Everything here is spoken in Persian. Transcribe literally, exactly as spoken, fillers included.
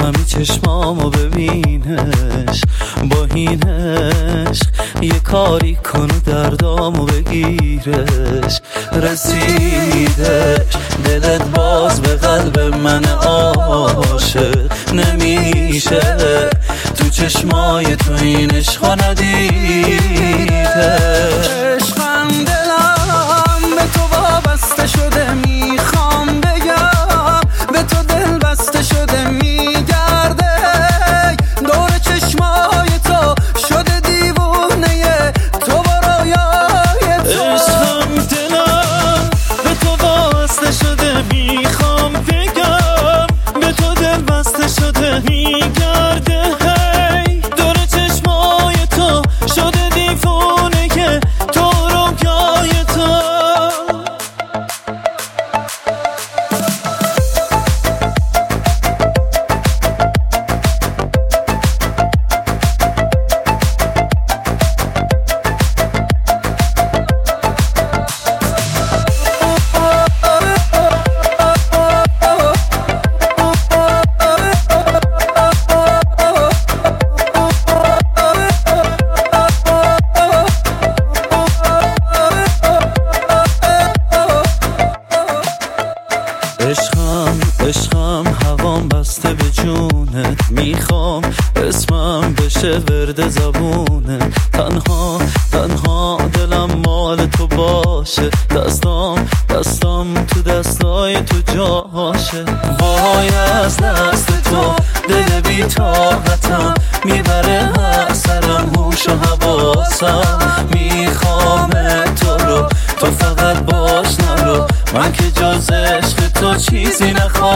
همین چشمامو ببینش، با این عشق یه کاری کن و دردامو بگیرش. رسیدش دلت باز به قلب من عاشق نمیشه، تو چشمای تو این عشقا ندیده. عشقم دلم به تو وابسته شده، میخوام بگم به تو دل بسته شده، میگرده دور چشمای تو شده دیوونه تو و رویای تو. عشقم دلم به تو وابسته شده، میخوام بگم به تو دل بسته شده، میگرده هی دور چشمای تو شده دیوونه که تو رویای تو. عشقم عشقم هوام بسته به جونت، میخوام اسمم بشه ورد زبونه. تنها تنها دلم مال تو باشه، دستام دستام تو دستای تو جاشه. وای از دست تو دل بی طاقتم، میبره هر سرم هوش و حواسم. میخوام تو رو تو فقط باش نرو، من که جز عشق تو چیزی نخوام.